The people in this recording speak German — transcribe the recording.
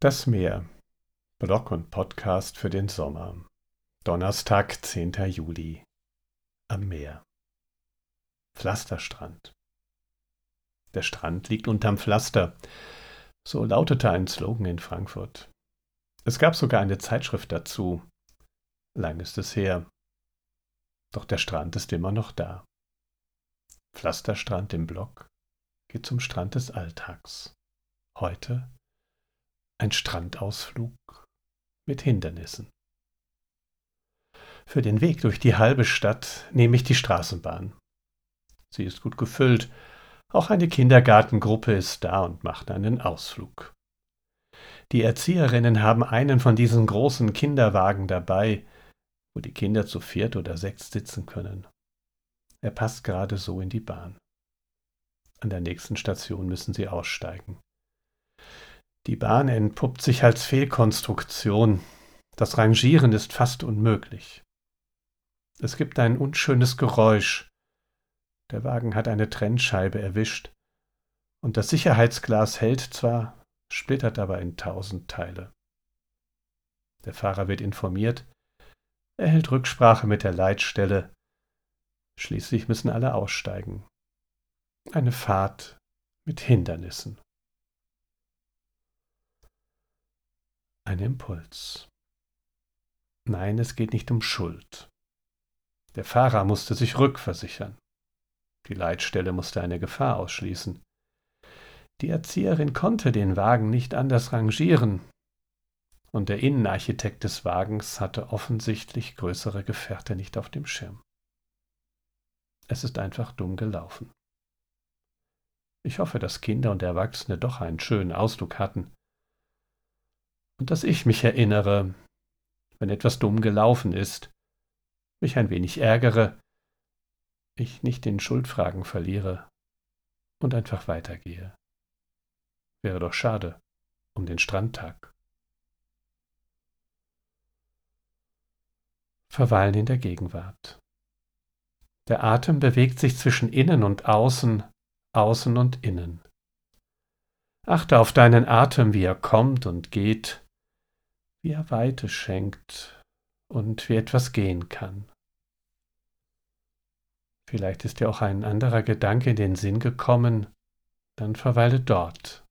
Das Meer. Blog und Podcast für den Sommer. Donnerstag, 10. Juli. Am Meer. Pflasterstrand. Der Strand liegt unterm Pflaster. So lautete ein Slogan in Frankfurt. Es gab sogar eine Zeitschrift dazu. Lang ist es her. Doch der Strand ist immer noch da. Pflasterstrand im Blog geht zum Strand des Alltags. Heute ein Strandausflug mit Hindernissen. Für den Weg durch die halbe Stadt nehme ich die Straßenbahn. Sie ist gut gefüllt. Auch eine Kindergartengruppe ist da und macht einen Ausflug. Die Erzieherinnen haben einen von diesen großen Kinderwagen dabei, wo die Kinder zu 4 oder 6 sitzen können. Er passt gerade so in die Bahn. An der nächsten Station müssen sie aussteigen. Die Bahn entpuppt sich als Fehlkonstruktion. Das Rangieren ist fast unmöglich. Es gibt ein unschönes Geräusch. Der Wagen hat eine Trennscheibe erwischt. Und das Sicherheitsglas hält zwar, splittert aber in 1000 Teile. Der Fahrer wird informiert. Er hält Rücksprache mit der Leitstelle. Schließlich müssen alle aussteigen. Eine Fahrt mit Hindernissen. Ein Impuls. Nein, es geht nicht um Schuld. Der Fahrer musste sich rückversichern. Die Leitstelle musste eine Gefahr ausschließen. Die Erzieherin konnte den Wagen nicht anders rangieren. Und der Innenarchitekt des Wagens hatte offensichtlich größere Gefährte nicht auf dem Schirm. Es ist einfach dumm gelaufen. Ich hoffe, dass Kinder und Erwachsene doch einen schönen Ausflug hatten. Und dass ich mich erinnere, wenn etwas dumm gelaufen ist, mich ein wenig ärgere, ich nicht in Schuldfragen verliere und einfach weitergehe. Wäre doch schade um den Strandtag. Verweilen in der Gegenwart. Der Atem bewegt sich zwischen innen und außen, außen und innen. Achte auf deinen Atem, wie er kommt und geht, wie er Weite schenkt und wie etwas gehen kann. Vielleicht ist dir auch ein anderer Gedanke in den Sinn gekommen, dann verweile dort